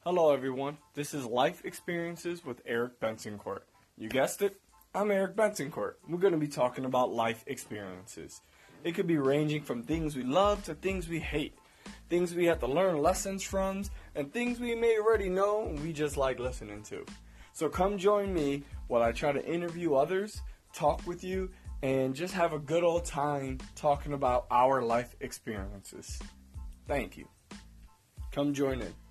Hello, everyone. This is Life Experiences with Eric Bensoncourt. You guessed it, I'm Eric Bensoncourt. We're going to be talking about life experiences. It could be ranging from things we love to things we hate, things we have to learn lessons from, and things we may already know and we just like listening to. So come join me while I try to interview others, talk with you, and just have a good old time talking about our life experiences. Thank you. Come join in.